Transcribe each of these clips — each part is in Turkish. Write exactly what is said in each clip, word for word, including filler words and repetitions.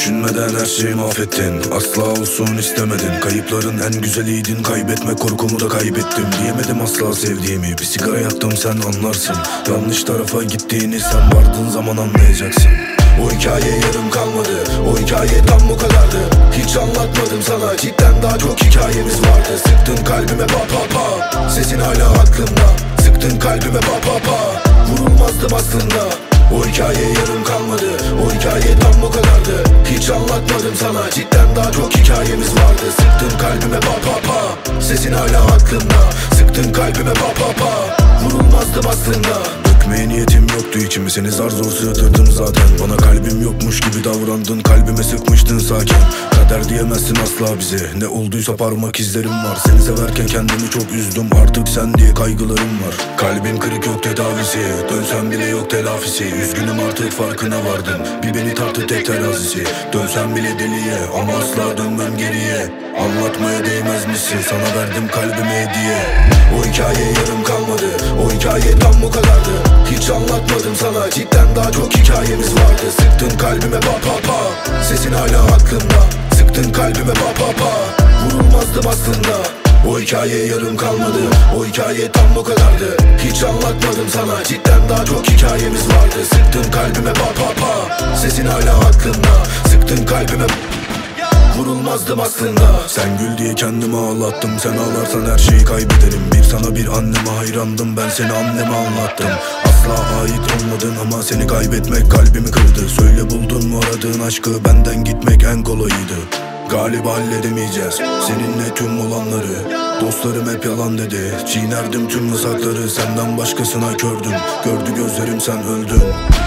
Düşünmeden her şeyi mahvettin. Asla olsun istemedin. Kayıpların en güzeliydin. Kaybetme korkumu da kaybettim. Diyemedim asla sevdiğimi. Bir sigara yaktım sen anlarsın. Yanlış tarafa gittiğini sen vardığın zaman anlayacaksın. O hikaye yarım kalmadı. O hikaye tam bu kadardı. Hiç anlatmadım sana. Cidden daha çok hikayemiz vardı. Sıktın kalbime pa pa pa. Sesin hala aklımda. Sıktın kalbime pa pa pa. Vurulmazdım aslında. O hikaye yarım kalmadı. O hikaye tam bu kadardı. Hiç anlatmadım sana. Cidden daha çok hikayemiz vardı. Sıktın kalbime pa pa pa. Sesin hala aklımda. Sıktın kalbime pa pa pa. Vurulmazdım aslında. Dökmeye niyetim yoktu içimi. Seni zar zor sığdırdım zaten. Bana kalbim yokmuş gibi davrandın. Kalbime sıkmıştın sakin. Kader diyemezsin asla bize. Ne olduysa parmak izlerim var. Seni severken kendimi çok üzdüm. Artık sen diye kaygılarım var. Kalbim kırık yok tedavisi. Dönsem bile yok telafisi. Üzgünüm artık farkına vardım. Bir beni tarttı tek terazisi. Dönsem bile deliye ama asla dönmem geriye. Anlatmaya değmez misin? Sana verdim kalbime hediye. O hikaye yarım kalmadı. O hikaye tam bu kadardı. Hiç anlatmadım sana. Cidden daha çok hikayemiz vardı. Sıktın kalbime pa pa pa. Sesin hala aklımda. Sıktın kalbime pa pa pa. Vurulmazdım aslında. O hikaye yarım kalmadı. O hikaye tam bu kadardı. Hiç anlatmadım sana. Cidden daha çok hikayemiz vardı. Sıktın kalbime pa pa pa. Sesin hala aklımda. Sıktın kalbime. Vurulmazdım aslında. Sen gül diye kendimi ağlattım. Sen ağlarsan her şeyi kaybederim. Bir sana bir anneme hayrandım. Ben seni anneme anlattım. Asla ait olmadın ama seni kaybetmek kalbimi kırdı. Söyle buldun mu aradığın aşkı? Benden gitmek en kolayıydı. Galiba halledemeyeceğiz seninle tüm olanları. Dostlarım hep yalan dedi. Çiğnerdim tüm yasakları. Senden başkasına kördüm. Gördü gözlerim sen öldün.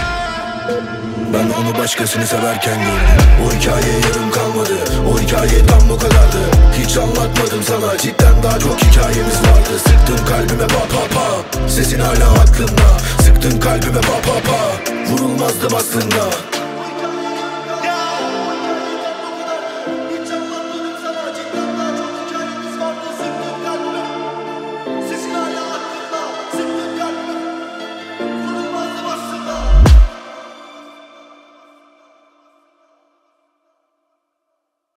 Ben onu başkasını severken gördüm. O hikaye yarım kalmadı. O hikaye tam bu kadardı. Hiç anlatmadım sana. Cidden daha çok hikayemiz vardı. Sıktın kalbime pa pa pa. Sesin hala aklımda. Sıktın kalbime pa pa pa. Vurulmazdım aslında.